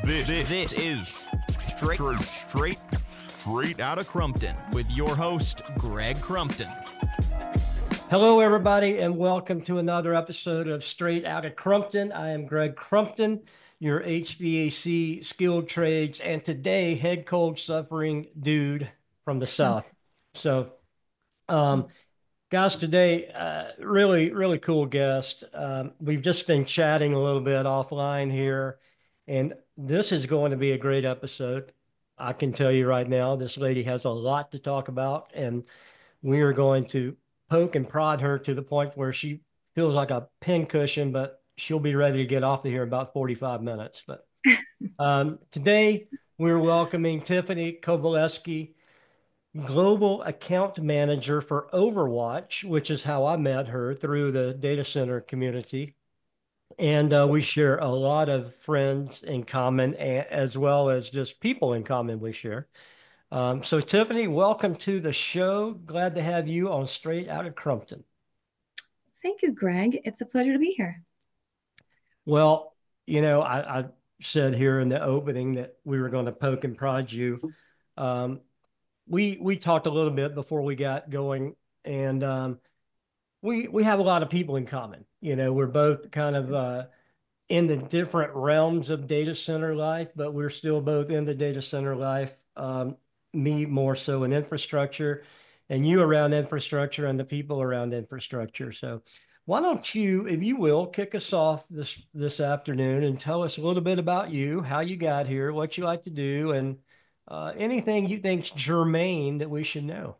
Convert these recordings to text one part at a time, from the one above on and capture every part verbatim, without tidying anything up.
This, this, this is straight, straight, straight out of Crumpton with your host, Greg Crumpton. Hello, everybody, and welcome to another episode of Straight Outta Crumpton. I am Greg Crumpton, your H V A C skilled trades, and today, head cold suffering dude from the South. So, um, guys, today, uh, really, really cool guest. Um, we've just been chatting a little bit offline here, and this is going to be a great episode. I can tell you right now, this lady has a lot to talk about, and we are going to poke and prod her to the point where she feels like a pincushion, but she'll be ready to get off of here in about forty-five minutes. But um, today we're welcoming Tiffany Kowaleski, Global Account Manager for Overwatch, which is how I met her through the data center community. And uh, we share a lot of friends in common, a- as well as just people in common we share. Um, so, Tiffany, welcome to the show. Glad to have you on Straight Outta Crumpton. Thank you, Greg. It's a pleasure to be here. Well, you know, I, I said here in the opening that we were going to poke and prod you. Um, we we talked a little bit before we got going, and um, we we have a lot of people in common. You know, we're both kind of uh, in the different realms of data center life, but we're still both in the data center life. Um, me more so in infrastructure, and you around infrastructure and the people around infrastructure. So why don't you, if you will, kick us off this this afternoon and tell us a little bit about you, how you got here, what you like to do, and uh, anything you think's germane that we should know.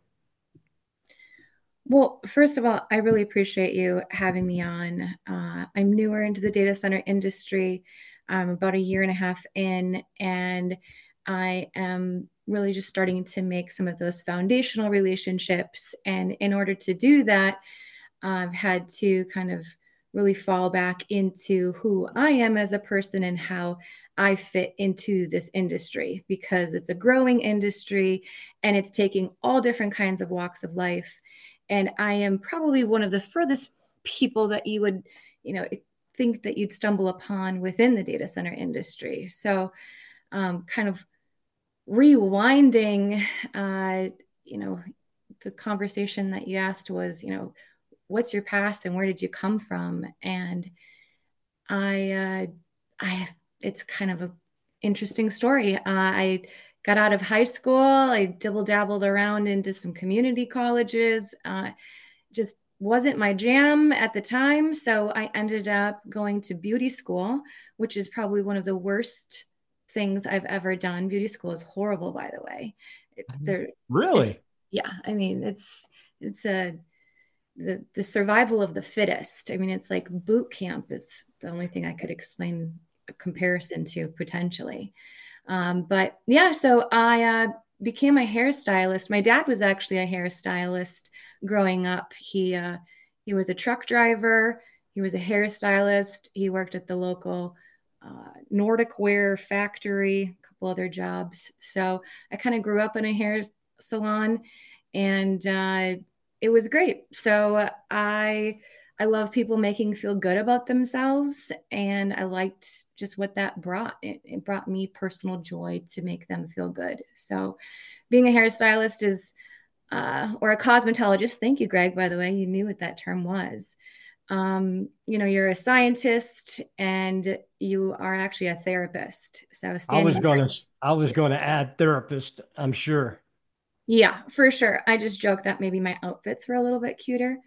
Well, first of all, I really appreciate you having me on. Uh, I'm newer into the data center industry. I'm about a year and a half in, and I am really just starting to make some of those foundational relationships. And in order to do that, I've had to kind of really fall back into who I am as a person and how I fit into this industry, because it's a growing industry and it's taking all different kinds of walks of life. And I am probably one of the furthest people that you would, you know, think that you'd stumble upon within the data center industry. So um, kind of rewinding, uh, you know, the conversation that you asked was, you know, what's your past and where did you come from? And I, uh, I, it's kind of an interesting story. Uh, I got out of high school. I dibble dabbled around into some community colleges. Uh, just wasn't my jam at the time. So I ended up going to beauty school, which is probably one of the worst things I've ever done. Beauty school is horrible, by the way. It, there, Really? yeah. I mean, it's, it's a, the the survival of the fittest. I mean, it's like boot camp is the only thing I could explain a comparison to potentially. Um, but yeah, so I uh, became a hairstylist. My dad was actually a hairstylist growing up. He uh, he was a truck driver. He was a hairstylist. He worked at the local uh, Nordic wear factory, a couple other jobs. So I kind of grew up in a hair salon, and uh, it was great. So I I love people making feel good about themselves, and I liked just what that brought. It, it brought me personal joy to make them feel good. So being a hairstylist is, uh, or a cosmetologist. Thank you, Greg, by the way. You knew what that term was. Um, you know, you're a scientist and you are actually a therapist. So I standing was going to I was going to add therapist, I'm sure. Yeah, for sure. I just joke that maybe my outfits were a little bit cuter.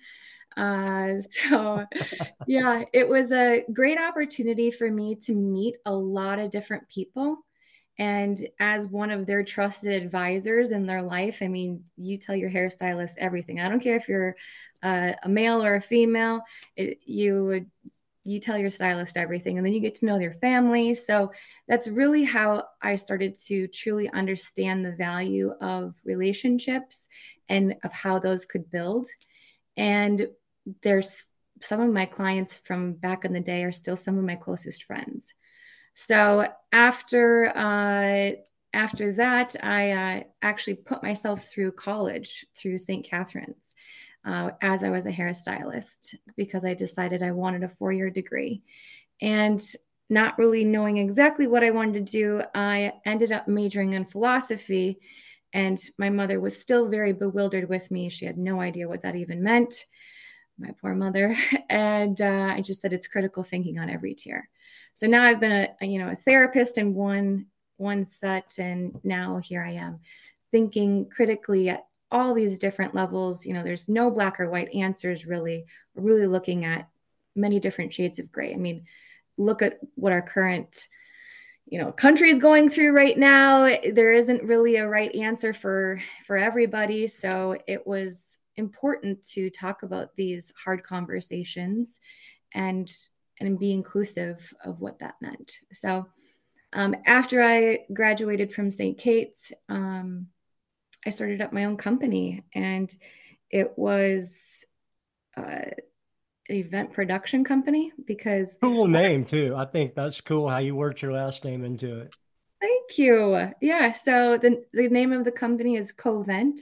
Uh, so, yeah, it was a great opportunity for me to meet a lot of different people. And as one of their trusted advisors in their life, I mean, you tell your hairstylist everything. I don't care if you're uh, a male or a female, it, you would you tell your stylist everything, and then you get to know their family. So that's really how I started to truly understand the value of relationships and of how those could build. And there's some of my clients from back in the day are still some of my closest friends. So after uh, after that, I uh, actually put myself through college through Saint Catherine's uh, as I was a hairstylist, because I decided I wanted a four-year degree. And not really knowing exactly what I wanted to do, I ended up majoring in philosophy. And my mother was still very bewildered with me. She had no idea what that even meant, my poor mother. And uh, I just said it's critical thinking on every tier. So now I've been a, a you know a therapist in one one set, and now here I am thinking critically at all these different levels. You know, there's no black or white answers really. We're really looking at many different shades of gray. I mean, look at what our current you know country is going through right now. There isn't really a right answer for for everybody, so it was important to talk about these hard conversations and and be inclusive of what that meant. So um, after I graduated from Saint Kate's, um, I started up my own company, and it was uh, an event production company because Cool name too. I think that's cool how you worked your last name into it. thank you. Yeah. So the the name of the company is Covent.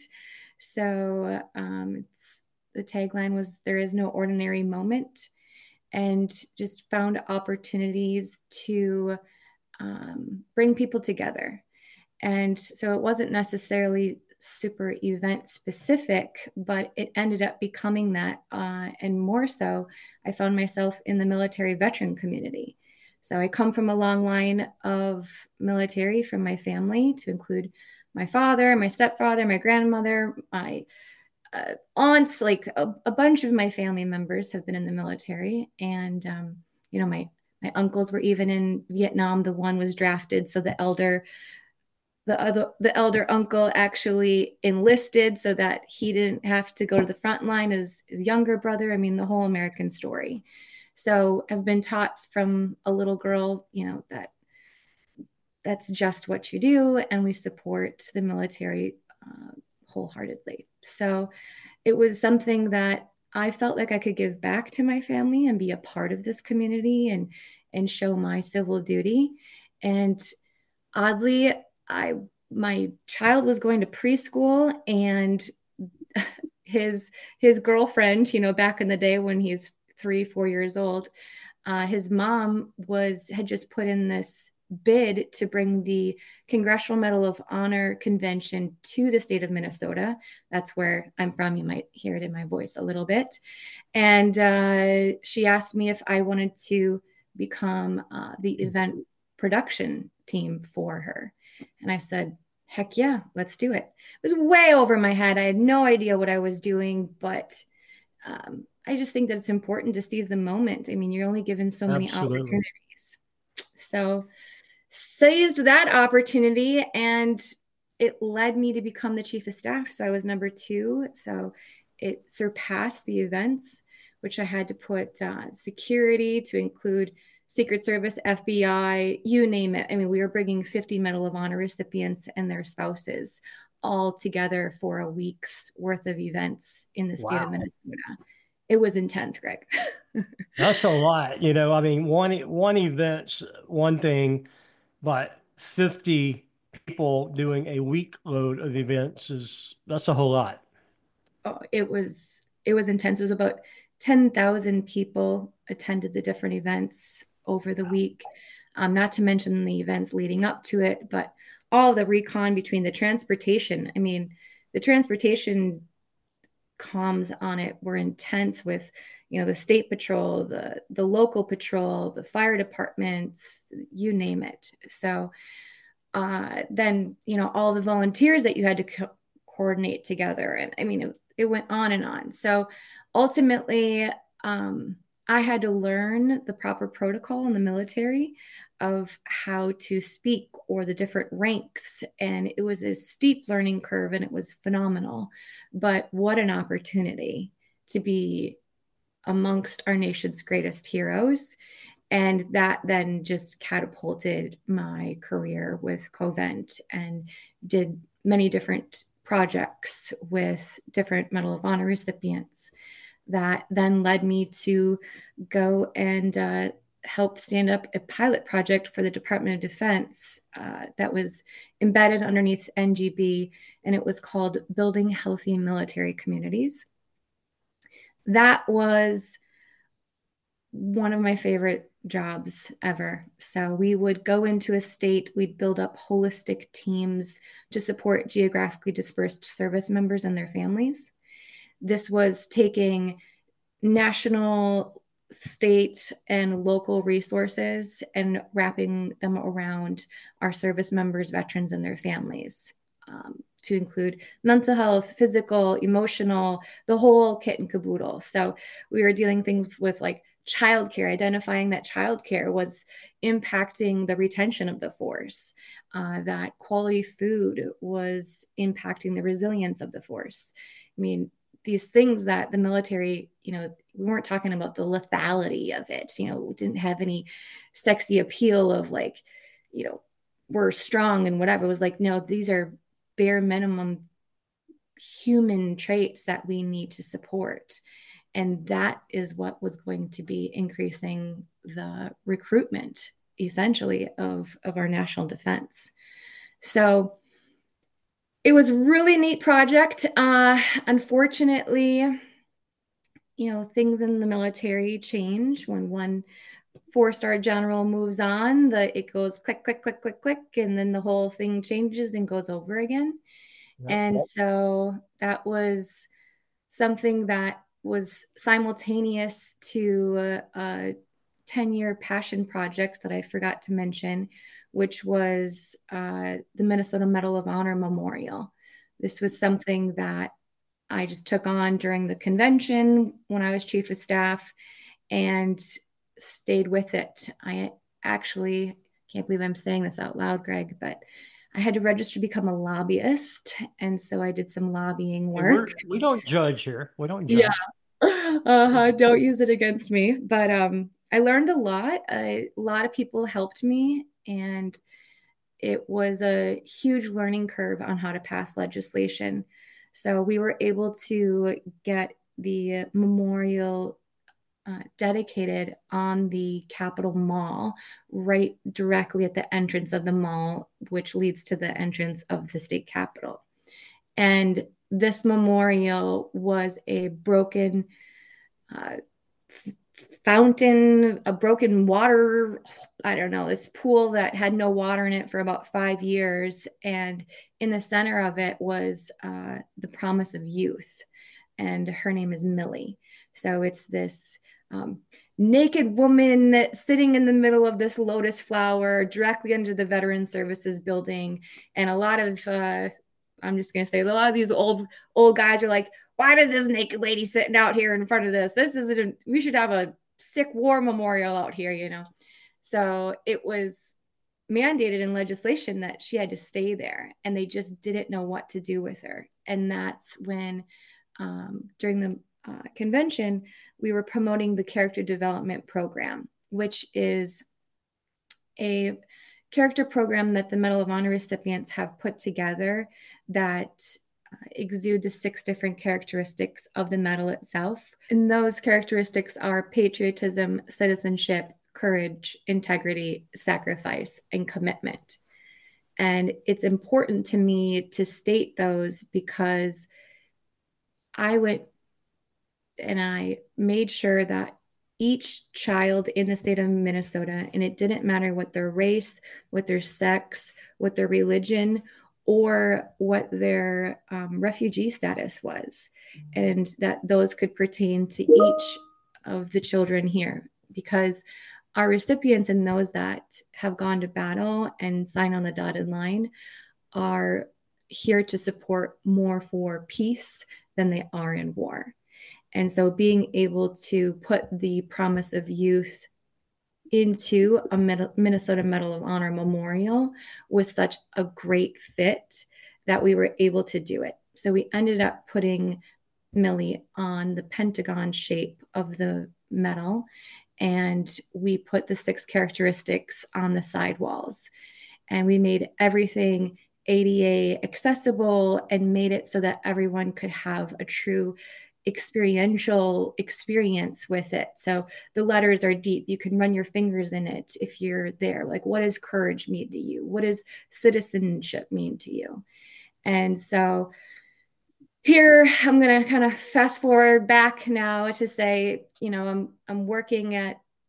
So um, it's the tagline was "There is no ordinary moment," and just found opportunities to um, bring people together. And so it wasn't necessarily super event specific, but it ended up becoming that. Uh, and more so, I found myself in the military veteran community. So I come from a long line of military from my family, to include my father, my stepfather, my grandmother, my uh, aunts, like a, a bunch of my family members have been in the military. And, um, you know, my, my uncles were even in Vietnam. The one was drafted. So the elder the other the elder uncle actually enlisted so that he didn't have to go to the front line as his younger brother. I mean, the whole American story. So I've been taught from a little girl, you know, that that's just what you do, and we support the military uh, wholeheartedly. So it was something that I felt like I could give back to my family and be a part of this community and and show my civil duty. And oddly, I my child was going to preschool, and his his girlfriend, you know, back in the day when he's three, four years old, uh, his mom was had just put in this bid to bring the Congressional Medal of Honor convention to the state of Minnesota. That's where I'm from. You might hear it in my voice a little bit. And uh, she asked me if I wanted to become uh, the event production team for her. And I said, heck yeah, let's do it. It was way over my head. I had no idea what I was doing, but um, I just think that it's important to seize the moment. I mean, you're only given so many Absolutely. opportunities. So seized that opportunity, and it led me to become the chief of staff. So I was number two. So it surpassed the events, which I had to put uh, security to include Secret Service, F B I, you name it. I mean, we were bringing fifty Medal of Honor recipients and their spouses all together for a week's worth of events in the state of Wow. Minnesota. It was intense, Greg. That's a lot. You know, I mean, one one event's one thing, but fifty people doing a week load of events is that's a whole lot. Oh, it was it was intense. It was about ten thousand people attended the different events over the week. Um, not to mention the events leading up to it, but all the recon between the transportation. I mean, the transportation comms on it were intense with, you know, the state patrol, the the local patrol, the fire departments, you name it. So uh, then, you know, all the volunteers that you had to co- coordinate together. And I mean, it, it went on and on. So ultimately, um, I had to learn the proper protocol in the military of how to speak or the different ranks. And it was a steep learning curve, and it was phenomenal. But what an opportunity to be amongst our nation's greatest heroes. And that then just catapulted my career with Covent, and did many different projects with different Medal of Honor recipients. That then led me to go and uh, help stand up a pilot project for the Department of Defense uh, that was embedded underneath N G B, and it was called Building Healthy Military Communities. That was one of my favorite jobs ever. So we would go into a state, we'd build up holistic teams to support geographically dispersed service members and their families. This was taking national, state, and local resources and wrapping them around our service members, veterans, and their families, um, to include mental health, physical, emotional, the whole kit and caboodle. So we were dealing things with like childcare, identifying that childcare was impacting the retention of the force, uh, that quality food was impacting the resilience of the force. I mean, these things that the military, you know, we weren't talking about the lethality of it, you know, didn't have any sexy appeal of like, you know, we're strong and whatever. It was like, no, these are bare minimum human traits that we need to support. And that is what was going to be increasing the recruitment, essentially, of, of our national defense. So it was a really neat project. Uh, unfortunately, you know, things in the military change when one four-star general moves on, the it goes click, click, click, click, click, and then the whole thing changes and goes over again. Yep. And so that was something that was simultaneous to a ten-year passion project that I forgot to mention, which was uh, the Minnesota Medal of Honor Memorial. This was something that I just took on during the convention when I was chief of staff and stayed with it. I actually can't believe I'm saying this out loud, Greg, but I had to register to become a lobbyist. And so I did some lobbying work. Hey, we don't judge here. We don't judge. Yeah. Uh-huh. Don't use it against me. But um, I learned a lot. A lot of people helped me. And it was a huge learning curve on how to pass legislation. So we were able to get the memorial uh, dedicated on the Capitol Mall, right directly at the entrance of the mall, which leads to the entrance of the state capitol. And this memorial was a broken uh, fountain, a broken water, I don't know, this pool that had no water in it for about five years. And in the center of it was uh, the promise of youth. And her name is Millie. So it's this um, naked woman sitting in the middle of this lotus flower directly under the Veteran Services building. And a lot of, uh, I'm just going to say, a lot of these old, old guys are like, why does this naked lady sitting out here in front of this? This isn't, we should have a sick war memorial out here, you know? So it was mandated in legislation that she had to stay there, and they just didn't know what to do with her. And that's when, um, during the uh, convention, we were promoting the character development program, which is a character program that the Medal of Honor recipients have put together that uh, exude the six different characteristics of the medal itself. And those characteristics are patriotism, citizenship, courage, integrity, sacrifice, and commitment. And it's important to me to state those because I went and I made sure that each child in the state of Minnesota, and it didn't matter what their race, what their sex, what their religion, or what their um, refugee status was, and that those could pertain to each of the children here, because our recipients and those that have gone to battle and sign on the dotted line are here to support more for peace than they are in war. And so being able to put the promise of youth into a Minnesota Medal of Honor memorial was such a great fit that we were able to do it. So we ended up putting Millie on the pentagon shape of the medal, and we put the six characteristics on the sidewalls. And we made everything A D A accessible and made it so that everyone could have a true experiential experience with it. So the letters are deep. You can run your fingers in it if you're there. Like, what does courage mean to you? What does citizenship mean to you? And so here, I'm going to kind of fast forward back now to say, you know, I'm I'm working at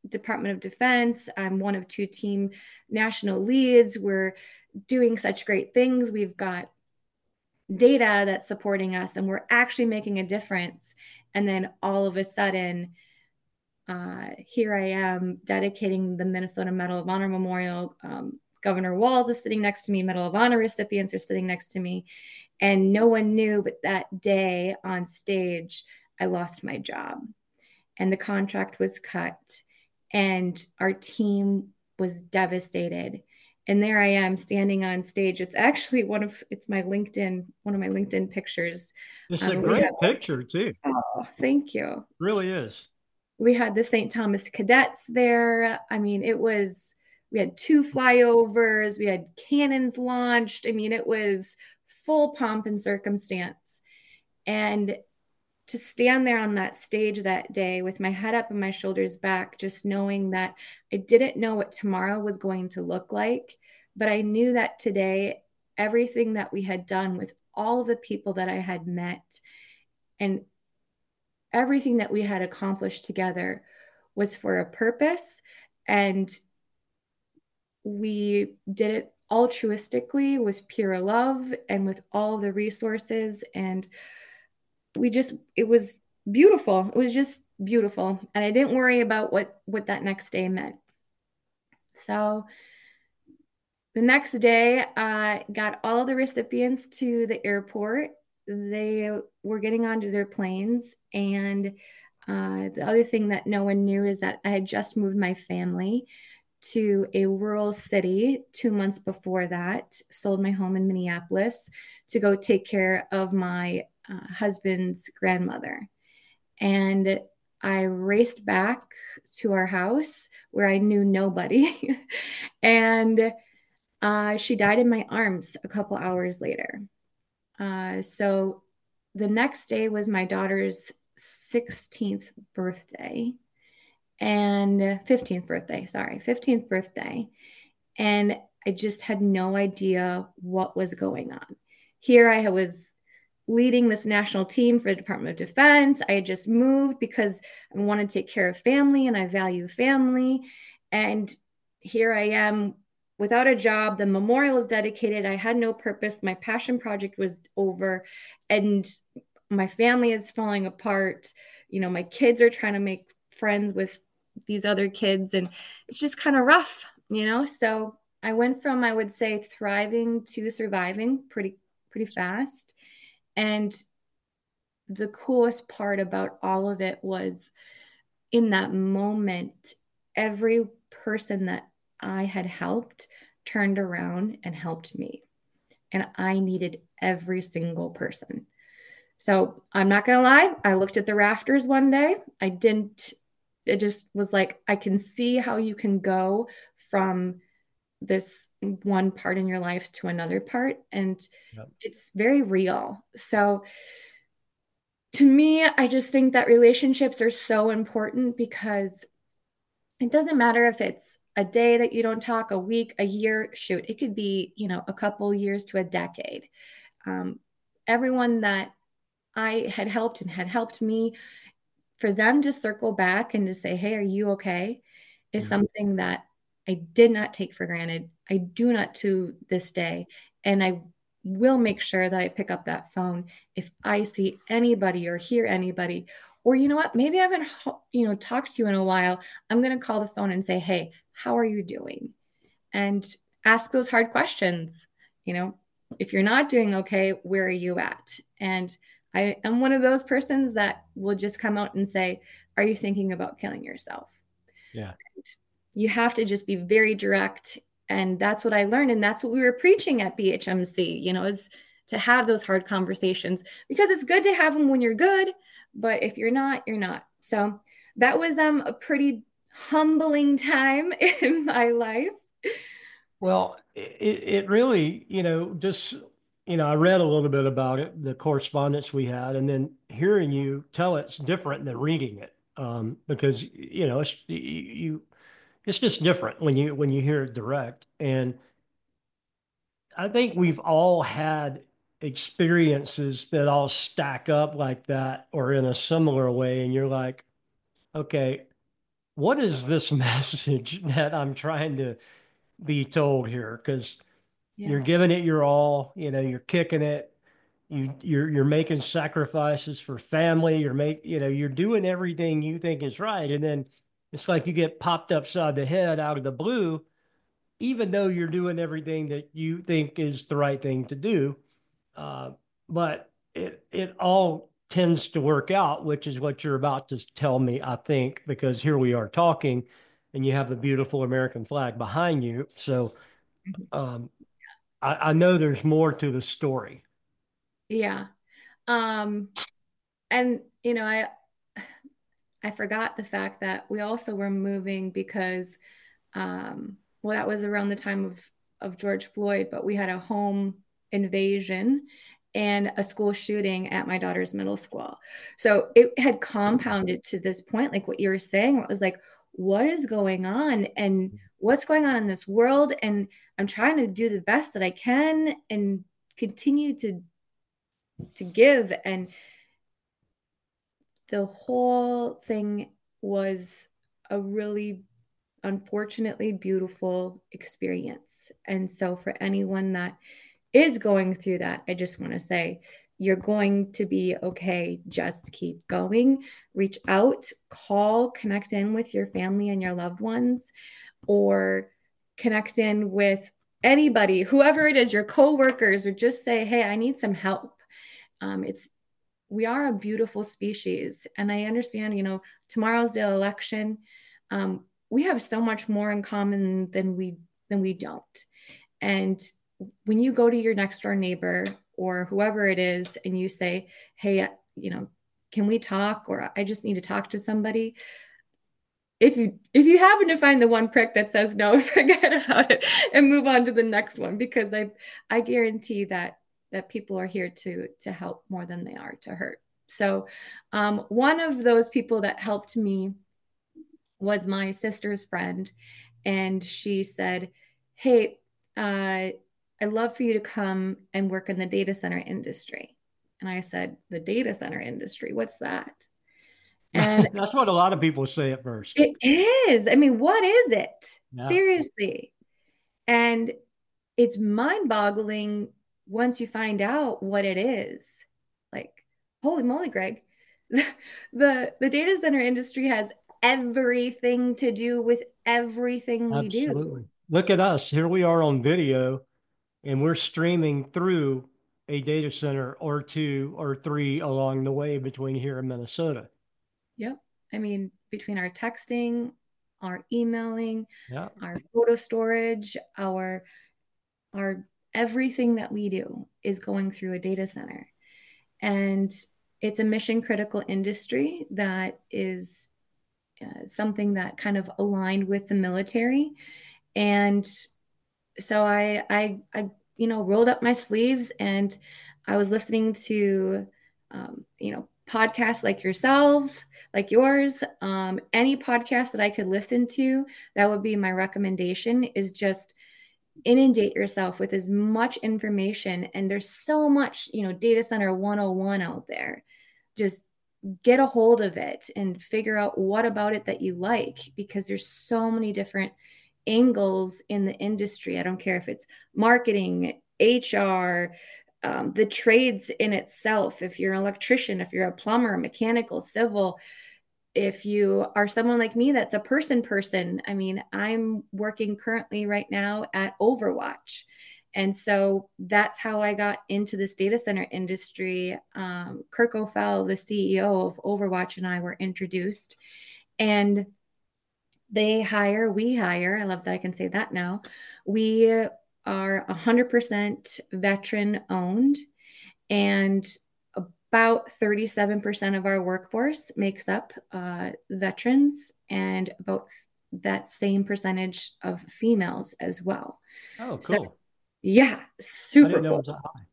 Department of Defense. I'm one of two team national leads. We're doing such great things. We've got data that's supporting us and we're actually making a difference. And then all of a sudden, uh, here I am dedicating the Minnesota Medal of Honor Memorial. Um, Governor Walz is sitting next to me. Medal of Honor recipients are sitting next to me. And no one knew, but that day on stage, I lost my job and the contract was cut and our team was devastated. And there I am standing on stage. It's actually one of, it's my LinkedIn, one of my LinkedIn pictures. It's a Um, we great had, picture too. oh, thank you. Really is. We had the Saint Thomas cadets there. I mean, it was, we had two flyovers, we had cannons launched. I mean, it was full pomp and circumstance. And to stand there on that stage that day with my head up and my shoulders back, just knowing that I didn't know what tomorrow was going to look like, but I knew that today, everything that we had done with all of the people that I had met and everything that we had accomplished together was for a purpose. And we did it altruistically with pure love and with all the resources. And we just, it was beautiful. It was just beautiful. And I didn't worry about what, what that next day meant. So the next day, I got all the recipients to the airport. They were getting onto their planes. And uh, the other thing that no one knew is that I had just moved my family to a rural city two months before that, sold my home in Minneapolis to go take care of my uh, husband's grandmother. And I raced back to our house where I knew nobody. and uh, she died in my arms a couple hours later. Uh, so the next day was my daughter's sixteenth birthday and fifteenth birthday, sorry, fifteenth birthday. And I just had no idea what was going on. Here I was leading this national team for the Department of Defense. I had just moved because I wanted to take care of family and I value family. And here I am without a job. The memorial is dedicated. I had no purpose. My passion project was over and my family is falling apart. You know, my kids are trying to make friends with these other kids and it's just kind of rough, you know? So I went from, I would say, thriving to surviving pretty, pretty fast. And the coolest part about all of it was in that moment, every person that I had helped turned around and helped me. And I needed every single person. So I'm not going to lie. I looked at the rafters one day. I didn't, it just was like, I can see how you can go from this one part in your life to another part. And yep. It's very real. So to me, I just think that relationships are so important because it doesn't matter if it's a day that you don't talk, a week, a year, shoot, it could be, you know, a couple years to a decade. Um, everyone that I had helped and had helped me, for them to circle back and to say, hey, are you okay? Is yeah. something that I did not take for granted. I do not to this day. And I will make sure that I pick up that phone if I see anybody or hear anybody, or you know what, maybe I haven't, you know, talked to you in a while. I'm going to call the phone and say, hey, how are you doing? And ask those hard questions. You know, if you're not doing okay, where are you at? And I am one of those persons that will just come out and say, are you thinking about killing yourself? Yeah. And you have to just be very direct. And that's what I learned. And that's what we were preaching at B H M C, you know, is to have those hard conversations because it's good to have them when you're good. But if you're not, you're not. So that was um, a pretty humbling time in my life. Well, it, it really, you know, just, you know, I read a little bit about it, the correspondence we had, and then hearing you tell it's different than reading it. Um, because, you know, it's, you, it's just different when you, when you hear it direct. And I think we've all had experiences that all stack up like that or in a similar way. And you're like, okay, what is this message that I'm trying to be told here? Because you're Yeah. giving it your all, you know, you're kicking it, you you're you're making sacrifices for family, you're make you know, you're doing everything you think is right. And then it's like you get popped upside the head out of the blue, even though you're doing everything that you think is the right thing to do. Uh, but it it all tends to work out, which is what you're about to tell me, I think, because here we are talking, and you have the beautiful American flag behind you. So Mhm. um, I, I know there's more to the story. Yeah. Um, and you know, I I forgot the fact that we also were moving because um, well, that was around the time of of George Floyd, but we had a home invasion and a school shooting at my daughter's middle school. So it had compounded to this point, like what you were saying, it was like, what is going on and what's going on in this world? And I'm trying to do the best that I can and continue to to give. And the whole thing was a really unfortunately beautiful experience. And so, for anyone that is going through that, I just want to say you're going to be okay. Just keep going, reach out, call, connect in with your family and your loved ones, or connect in with anybody, whoever it is, your coworkers, or just say, hey, I need some help. Um, it's we are a beautiful species. And I understand, you know, tomorrow's the election. Um, we have so much more in common than we than we don't. And when you go to your next door neighbor or whoever it is and you say, hey, you know, can we talk? Or I just need to talk to somebody. If you if you happen to find the one prick that says no, forget about it and move on to the next one, because I I guarantee that that people are here to to help more than they are to hurt. So um, one of those people that helped me was my sister's friend, and she said, hey, uh, I'd love for you to come and work in the data center industry. And I said, the data center industry, what's that? And That's what a lot of people say at first. it is. I mean, what is it? Yeah, Seriously. And it's mind-boggling once you find out what it is. Like, holy moly, Greg. The, the the data center industry has everything to do with everything we do. absolutely. Look at us. Here we are on video, and we're streaming through a data center or two or three along the way between here and Minnesota. Yep. I mean, between our texting, our emailing, Yeah, our photo storage, our our everything that we do is going through a data center. And it's a mission critical industry that is uh, something that kind of aligned with the military. And so I, I, I, you know, rolled up my sleeves and I was listening to, um, you know, podcasts like yourselves, like yours, um, any podcast that I could listen to, that would be my recommendation, is just inundate yourself with as much information. And there's so much, you know, data center one oh one out there. Just get a hold of it and figure out what about it that you like, because there's so many different angles in the industry. I don't care if it's marketing, H R, um, the trades in itself. If you're an electrician, if you're a plumber, mechanical, civil, if you are someone like me that's a person person, I mean, I'm working currently right now at Overwatch. And so that's how I got into this data center industry. Um, Kirk O'Fell, the C E O of Overwatch, and I were introduced. And they hire, we hire. I love that I can say that now. We are one hundred percent veteran owned, and about thirty-seven percent of our workforce makes up uh, veterans, and about that same percentage of females as well. oh, So, cool. yeah, I super didn't know it cool. was that high.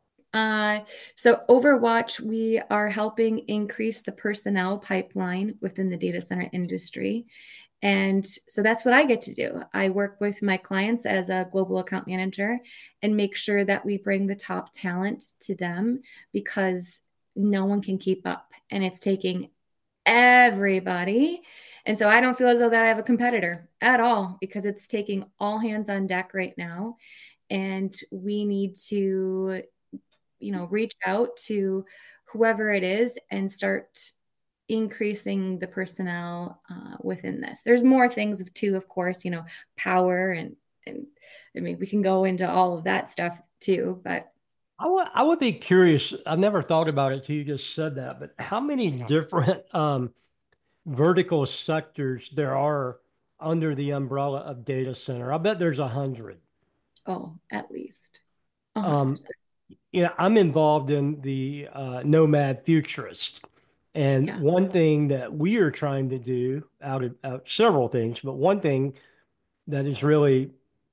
Uh, so Overwatch, we are helping increase the personnel pipeline within the data center industry. And so that's what I get to do. I work with my clients as a global account manager and make sure that we bring the top talent to them, because no one can keep up. And it's taking everybody, And so I don't feel as though that I have a competitor at all because it's taking all hands on deck right now. And we need to, you know, reach out to whoever it is and start increasing the personnel uh, within this. There's more things too, of course, you know, power and and I mean, we can go into all of that stuff too, but I would I would be curious. I've never thought about it till you just said that, but how many different um, vertical sectors there are under the umbrella of data center? I bet there's a hundred. oh, at least a hundred Um, percent. yeah, I'm involved in the uh, Nomad Futurist. And Yeah. one thing that we are trying to do out of out several things, but one thing that is really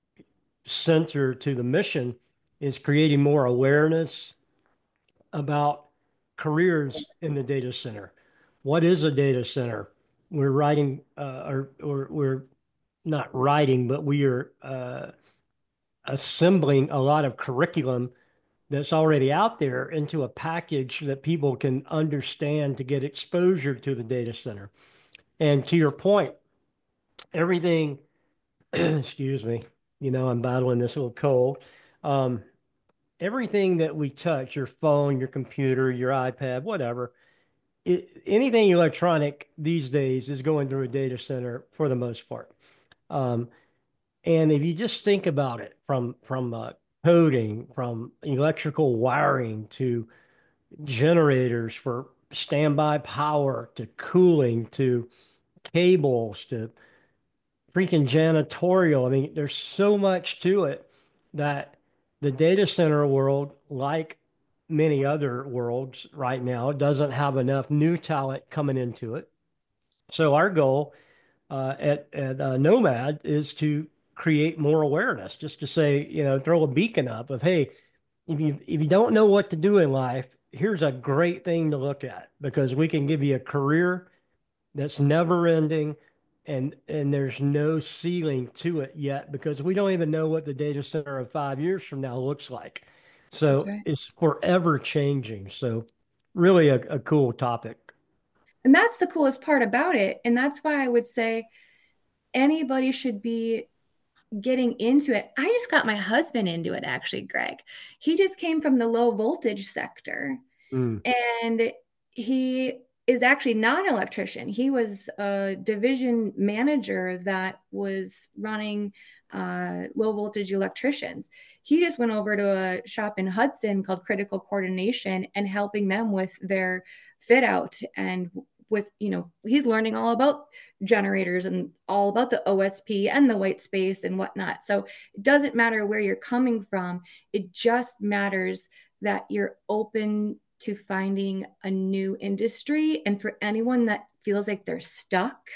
center to the mission is creating more awareness about careers in the data center. What is a data center? We're writing, uh, or, or we're not writing, but we are uh, assembling a lot of curriculum that's already out there into a package that people can understand to get exposure to the data center. And to your point, everything, excuse me, you know, I'm battling this little cold. Um, everything that we touch, your phone, your computer, your iPad, whatever, it, anything electronic these days is going through a data center for the most part. Um, and if you just think about it from from uh, coding, from electrical wiring to generators for standby power to cooling to cables to freaking janitorial. I mean, there's so much to it that the data center world, like many other worlds right now, doesn't have enough new talent coming into it. So our goal uh, at at uh, Nomad is to create more awareness, just to say, you know, throw a beacon up of, hey, if you if you don't know what to do in life, here's a great thing to look at because we can give you a career that's never ending and and there's no ceiling to it yet because we don't even know what the data center of five years from now looks like. That's So right. it's forever changing. So really a, a cool topic. And that's the coolest part about it. And that's why I would say anybody should be getting into it. I just got my husband into it, actually, Greg. He just came from the low voltage sector Mm, and he is actually not an electrician. He was a division manager that was running uh, low voltage electricians. He just went over to a shop in Hudson called Critical Coordination and helping them with their fit out and with, you know, he's learning all about generators and all about the O S P and the white space and whatnot. So it doesn't matter where you're coming from. It just matters that you're open to finding a new industry. And for anyone that feels like they're stuck,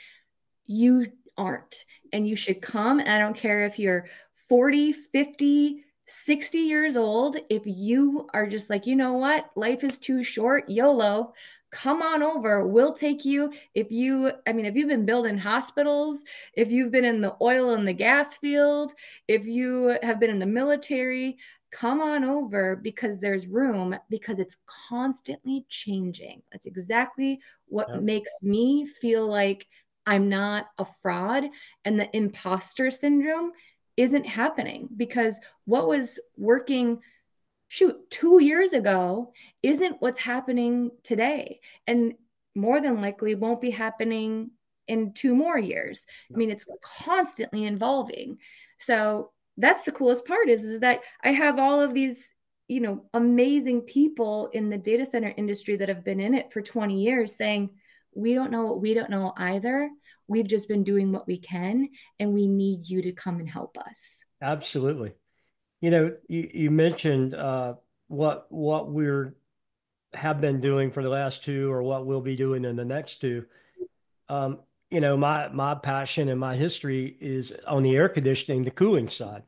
you aren't. And you should come. And I don't care if you're forty, fifty, sixty years old. If you are just like, you know what, life is too short, YOLO, come on over. We'll take you. If you, I mean, if you've been building hospitals, if you've been in the oil and the gas field, if you have been in the military, come on over because there's room because it's constantly changing. That's exactly what yeah. makes me feel like I'm not a fraud and the imposter syndrome isn't happening because what was working shoot two years ago isn't what's happening today and more than likely won't be happening in two more years. I mean, it's constantly evolving. So that's the coolest part is, is that I have all of these, you know, amazing people in the data center industry that have been in it for twenty years saying, we don't know what we don't know either. We've just been doing what we can, and we need you to come and help us. Absolutely. You know, you, you mentioned uh, what what we're have been doing for the last two or what we'll be doing in the next two. Um, you know, my my passion and my history is on the air conditioning, the cooling side.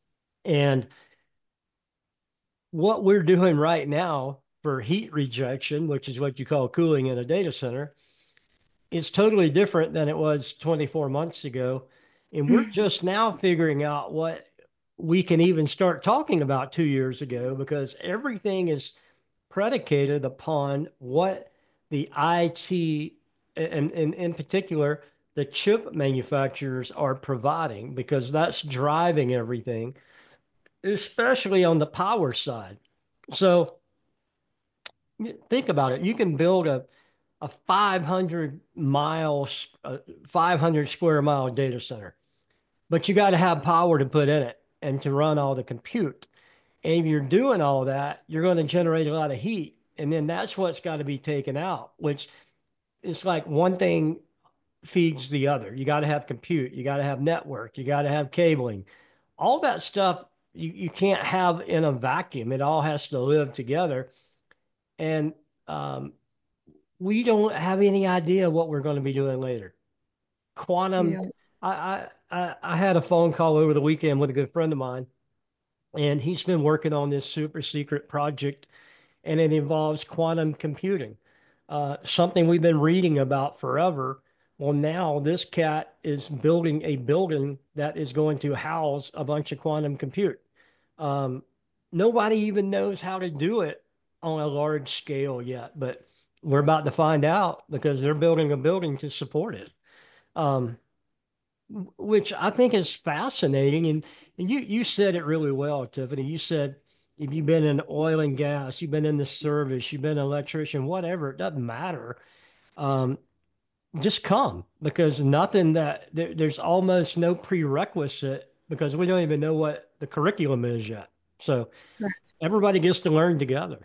And what we're doing right now for heat rejection, which is what you call cooling in a data center, is totally different than it was twenty-four months ago. And we're just now figuring out what we can even start talking about two years ago because everything is predicated upon what the I T and, and in particular, the chip manufacturers are providing, because that's driving everything, especially on the power side. So think about it. You can build a, a five hundred miles, uh, five hundred square mile data center, but you got to have power to put in it and to run all the compute. And if you're doing all that, you're going to generate a lot of heat. And then that's what's got to be taken out, which is like one thing feeds the other. You got to have compute, you got to have network, you got to have cabling. All that stuff you, you can't have in a vacuum. It all has to live together. And um, we don't have any idea what we're going to be doing later. Quantum, Yeah. I, I, I had a phone call over the weekend with a good friend of mine, and he's been working on this super secret project, and it involves quantum computing, uh, something we've been reading about forever. Well, now this cat is building a building that is going to house a bunch of quantum compute. Um, Nobody even knows how to do it on a large scale yet, but we're about to find out because they're building a building to support it. Um, which I think is fascinating. And, and you, you said it really well, Tiffany. You said if you've been in oil and gas, you've been in the service, you've been an electrician, whatever, it doesn't matter. Um, just come, because nothing that there, there's almost no prerequisite, because we don't even know what the curriculum is yet. So everybody gets to learn together.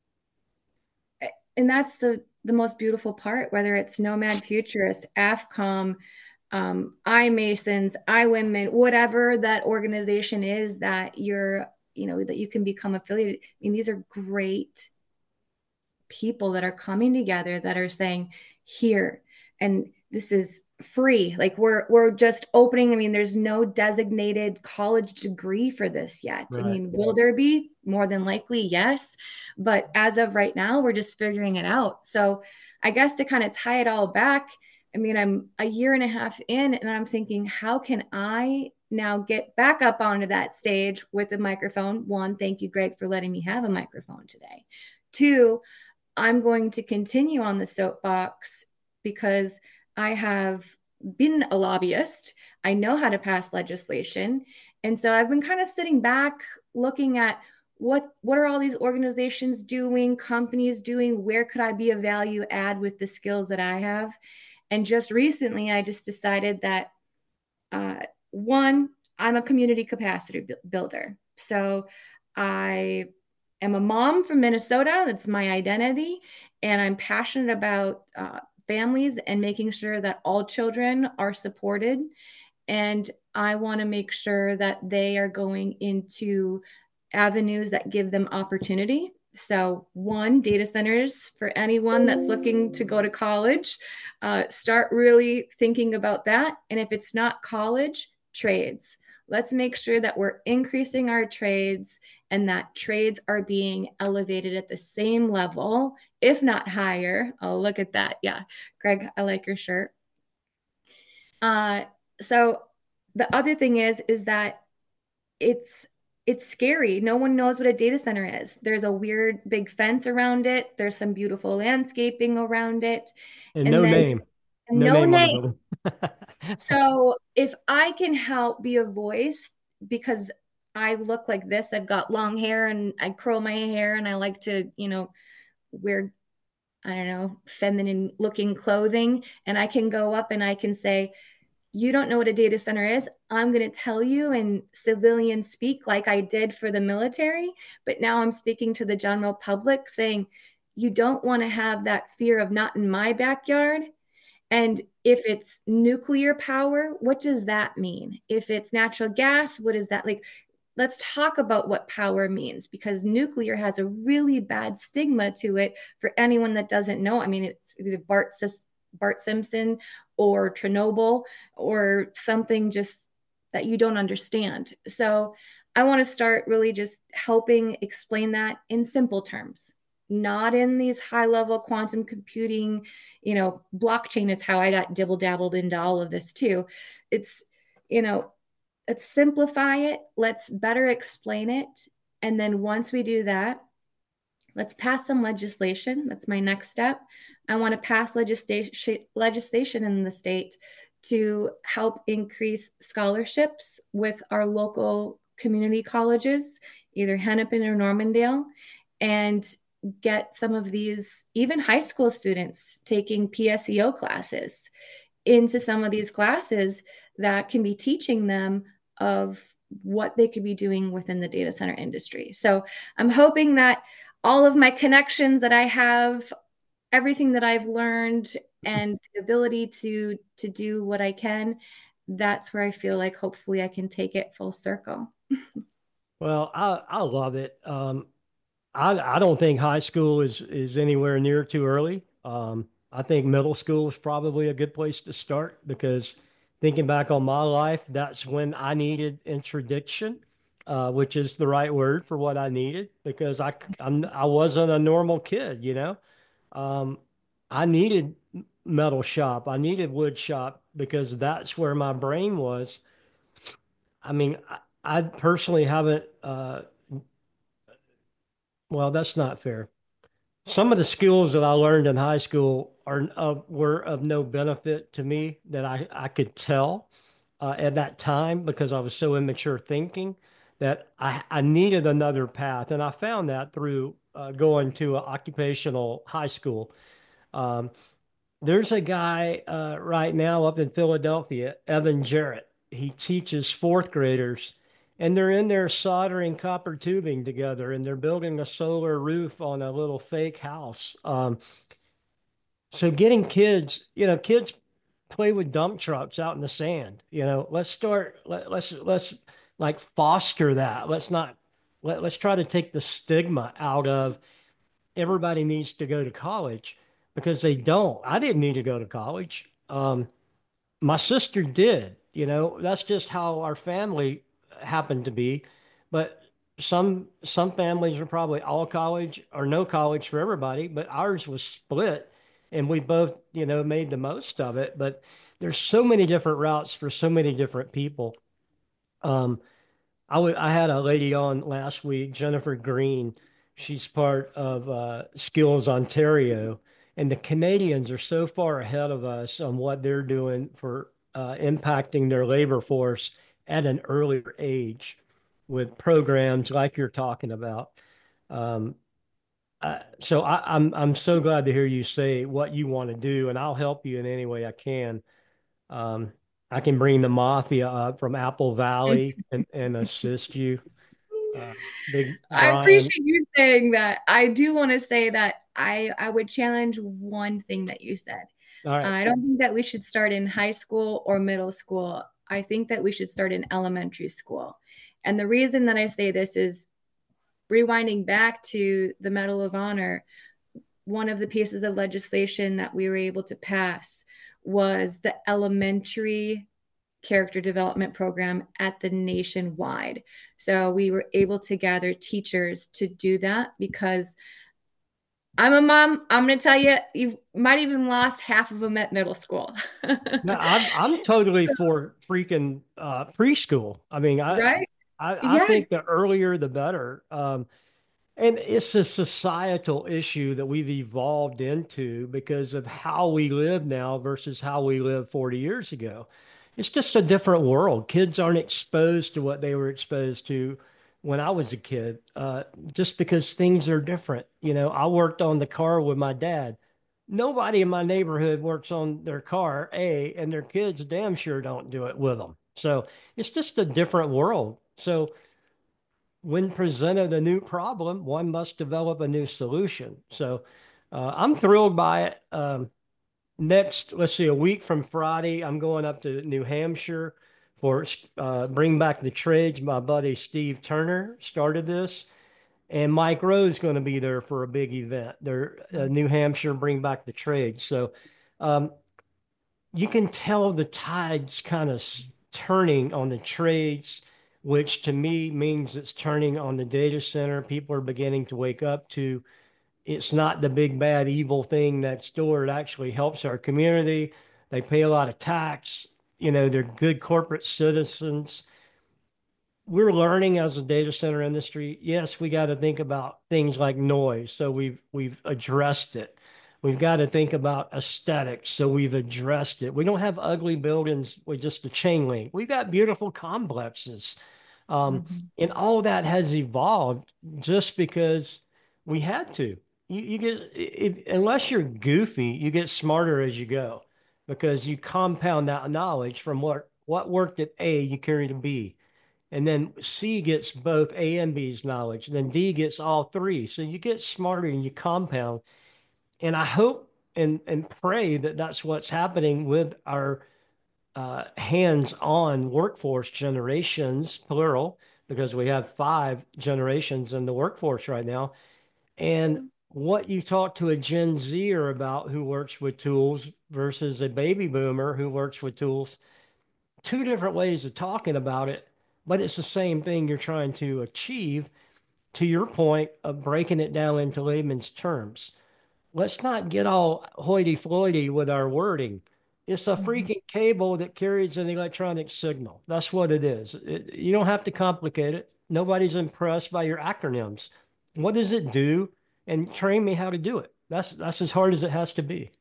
And that's the the most beautiful part, whether it's Nomad Futurist, AFCOM, um, iMasons, iWomen, whatever that organization is that you're, you know, that you can become affiliated. I mean, these are great people that are coming together that are saying, here, and this is free. Like we're we're just opening. I mean, there's no designated college degree for this yet. I Right. mean, will there be? More than likely, yes. But as of right now, we're just figuring it out. So I guess to kind of tie it all back, I mean, I'm a year and a half in, and I'm thinking, how can I now get back up onto that stage with a microphone? One, thank you, Greg, for letting me have a microphone today. Two, I'm going to continue on the soapbox because I have been a lobbyist. I know how to pass legislation. And so I've been kind of sitting back looking at what what are all these organizations doing, companies doing, where could I be a value add with the skills that I have? And just recently, I just decided that uh, one, I'm a community capacity builder. So I am a mom from Minnesota. That's my identity. And I'm passionate about uh, families and making sure that all children are supported. And I want to make sure that they are going into avenues that give them opportunity. So, one, data centers for anyone that's looking to go to college. Uh, start really thinking about that. And if it's not college, trades. Let's make sure that we're increasing our trades and that trades are being elevated at the same level, if not higher. Oh, look at that. Yeah. Greg, I like your shirt. Uh, so the other thing is, is that it's it's scary. No one knows what a data center is. There's a weird big fence around it. There's some beautiful landscaping around it. And, and no then name. No, no name on the name. building. So if I can help be a voice, because I look like this, I've got long hair and I curl my hair and I like to, you know, wear, I don't know, feminine looking clothing. And I can go up and I can say, you don't know what a data center is. I'm going to tell you in civilian speak, like I did for the military. But now I'm speaking to the general public saying, you don't want to have that fear of not in my backyard. And if it's nuclear power, what does that mean? If it's natural gas, what is that like? Let's talk about what power means, because nuclear has a really bad stigma to it for anyone that doesn't know. I mean, it's either Bart, Bart Simpson or Chernobyl or something just that you don't understand. So I want to start really just helping explain that in simple terms, not in these high level quantum computing, you know, blockchain is how I got dibble dabbled into all of this too. It's, you know, let's simplify it. Let's better explain it. And then once we do that, Let's pass some legislation. That's my next step. I want to pass legislation legislation in the state to help increase scholarships with our local community colleges, either Hennepin or Normandale, and get some of these, even high school students taking P S E O classes into some of these classes that can be teaching them of what they could be doing within the data center industry. So I'm hoping that all of my connections that I have, everything that I've learned, and the ability to to do what I can, that's where I feel like hopefully I can take it full circle. Well, I I love it. Um, I I don't think high school is is anywhere near too early. Um, I think middle school is probably a good place to start because thinking back on my life, that's when I needed introduction, uh, which is the right word for what I needed because I I'm I wasn't a normal kid, you know. Um, I needed metal shop, I needed wood shop because that's where my brain was. I mean, I, I personally haven't. Uh, well, that's not fair. Some of the skills that I learned in high school are of, were of no benefit to me that I, I could tell uh, at that time because I was so immature thinking that I, I needed another path. And I found that through uh, going to an occupational high school. Um, there's a guy uh, right now up in Philadelphia, Evan Jarrett. He teaches fourth graders, and they're in there soldering copper tubing together, and they're building a solar roof on a little fake house. Um, so getting kids, you know, kids play with dump trucks out in the sand. You know, let's start. Let, let's let's like foster that. Let's not. Let, let's try to take the stigma out of everybody needs to go to college because they don't. I didn't need to go to college. Um, my sister did, you know, that's just how our family happened to be. But some some families are probably all college or no college for everybody, but ours was split and we both, you know, made the most of it. But there's so many different routes for so many different people. Um, I would I had a lady on last week, Jennifer Green. She's part of uh, Skills Ontario, and the Canadians are so far ahead of us on what they're doing for uh, impacting their labor force at an earlier age with programs like you're talking about. Um, uh, so I, I'm I'm so glad to hear you say what you want to do, and I'll help you in any way I can. Um, I can bring the mafia up from Apple Valley and, and assist you. Uh, Big I Brian. appreciate you saying that. I do want to say that I I would challenge one thing that you said. All Uh, right. I don't think that we should start in high school or middle school. I think that we should start in elementary school. And the reason that I say this is rewinding back to the Medal of Honor, one of the pieces of legislation that we were able to pass was the elementary character development program at the nationwide. So we were able to gather teachers to do that because I'm a mom. I'm going to tell you, you might even lost half of them at middle school. No, I'm I'm totally for freaking uh, preschool. I mean, I, Right? I I Yes. think the earlier the better. Um, And it's a societal issue that we've evolved into because of how we live now versus how we lived forty years ago. It's just a different world. Kids aren't exposed to what they were exposed to when I was a kid, uh, just because things are different. You know, I worked on the car with my dad. Nobody in my neighborhood works on their car, A, and their kids damn sure don't do it with them. So it's just a different world. So when presented a new problem, one must develop a new solution. So uh, I'm thrilled by it. Um, next, let's see, a week from Friday, I'm going up to New Hampshire for uh, Bring Back the Trades. My buddy Steve Turner started this, and Mike Rowe's going to be there for a big event. They're uh, New Hampshire Bring Back the Trades. So um, you can tell the tides kind of turning on the trades, which to me means it's turning on the data center. People are beginning to wake up to it's not the big bad evil thing next door. It actually helps our community. They pay a lot of tax. You know, they're good corporate citizens. we're learning as a data center industry. Yes, we got to think about things like noise. So we've we've addressed it. We've got to think about aesthetics. So we've addressed it. We don't have ugly buildings with just a chain link. We've got beautiful complexes. Um, Mhm. and all that has evolved just because we had to. You, you get, if, unless you're goofy, you get smarter as you go because you compound that knowledge from what, what worked at A, you carry to B. And then C gets both A and B's knowledge. And then D gets all three. So you get smarter and you compound. And I hope and, and pray that that's what's happening with our uh, hands-on workforce generations, plural, because we have five generations in the workforce right now. And what you talk to a Gen Zer about who works with tools versus a baby boomer who works with tools, two different ways of talking about it, but it's the same thing you're trying to achieve to your point of breaking it down into layman's terms. Let's not get all hoity-toity with our wording. It's a Mhm. freaking cable that carries an electronic signal. That's what it is. It, you don't have to complicate it. Nobody's impressed by your acronyms. What does it do? And train me how to do it. That's that's as hard as it has to be.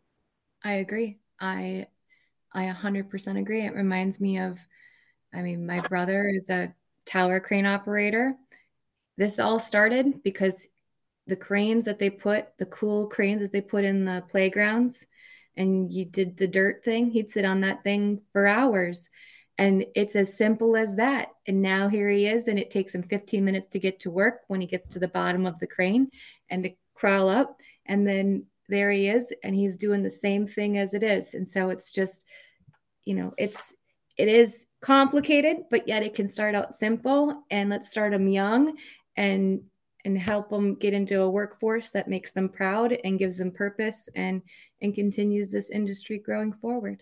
I agree. I I one hundred percent agree. It reminds me of, I mean, my brother is a tower crane operator. This all started because the cranes that they put, the cool cranes that they put in the playgrounds, and you did the dirt thing, he'd sit on that thing for hours. And it's as simple as that. And now here he is, and it takes him fifteen minutes to get to work when he gets to the bottom of the crane and to crawl up. And then there he is, and he's doing the same thing as it is. And so it's just, you know, it's, it is complicated, but yet it can start out simple. And let's start them young and and help them get into a workforce that makes them proud and gives them purpose and and continues this industry growing forward.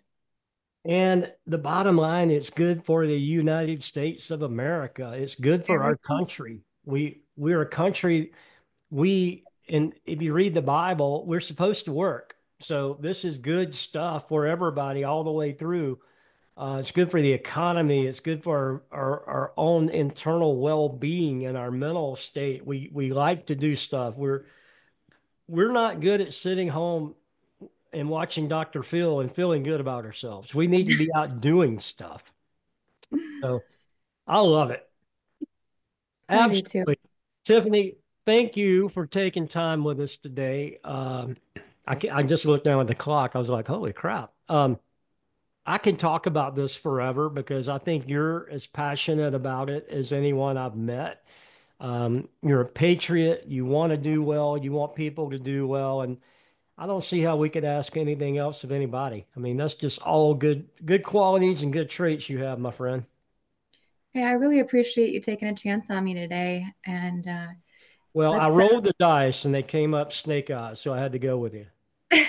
And the bottom line, it's good for the United States of America. It's good for Very our cool. country. We we're a country we and if you read the Bible, we're supposed to work. So this is good stuff for everybody all the way through. Uh, it's good for the economy. It's good for our, our, our own internal well-being and our mental state. We we like to do stuff. We're we're not good at sitting home and watching doctor Phil and feeling good about ourselves. We need to be out doing stuff. So I love it. I do too. Absolutely. Tiffany, thank you for taking time with us today. Um, I, ca- I just looked down at the clock. I was like, holy crap. Um, I can talk about this forever because I think you're as passionate about it as anyone I've met. Um, you're a patriot. You want to do well. You want people to do well. And I don't see how we could ask anything else of anybody. I mean, that's just all good, good qualities and good traits you have, my friend. Hey, I really appreciate you taking a chance on me today. And uh, Well, I let's. Uh, rolled the dice and they came up snake eyes, so I had to go with you.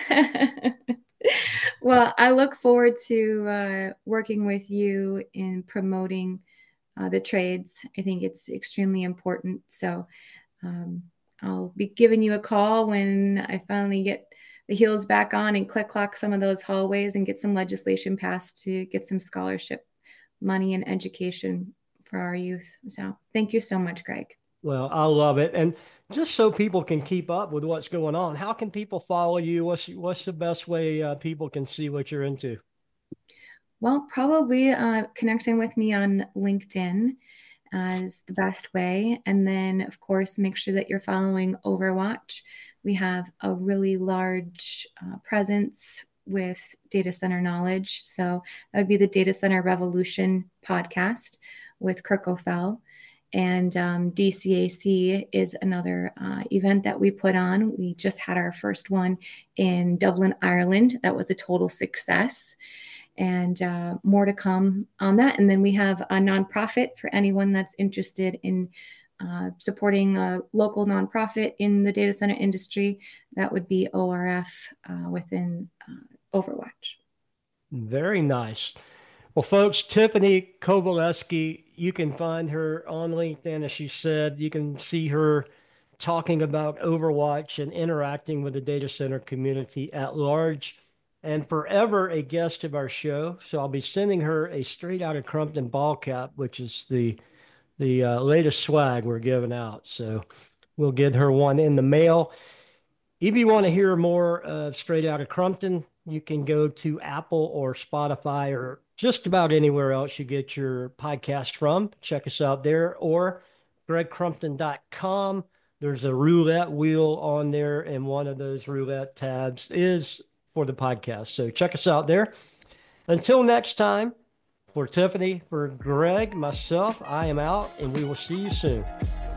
well, I look forward to uh, working with you in promoting uh, the trades. I think it's extremely important. So um, I'll be giving you a call when I finally get the heels back on and click clock some of those hallways and get some legislation passed to get some scholarship money and education for our youth. So thank you so much, Greg. Well, I love it. And just so people can keep up with what's going on, how can people follow you? What's what's the best way uh, people can see what you're into? Well, probably uh, connecting with me on LinkedIn uh, is the best way. And then, of course, make sure that you're following Overwatch. We have a really large uh, presence with data center knowledge. So that would be the Data Center Revolution podcast with Kirk O'Fell. And um, D C A C is another uh, event that we put on. We just had our first one in Dublin, Ireland. That was a total success and uh, more to come on that. And then we have a nonprofit for anyone that's interested in uh, supporting a local nonprofit in the data center industry. That would be O R F uh, within uh, Overwatch. Very nice. Well, folks, Tiffany Kovaleski, you can find her on LinkedIn, as she said. You can see her talking about Overwatch and interacting with the data center community at large, and forever a guest of our show. So I'll be sending her a straight out of Crumpton ball cap, which is the the uh, latest swag we're giving out. So we'll get her one in the mail. If you want to hear more of Straight Outta Crumpton, you can go to Apple or Spotify or just about anywhere else you get your podcast from. Check us out there, or greg crumpton dot com. There's a roulette wheel on there, and one of those roulette tabs is for the podcast. So check us out there. Until next time, for Tiffany, for Greg, myself, I am out, and we will see you soon.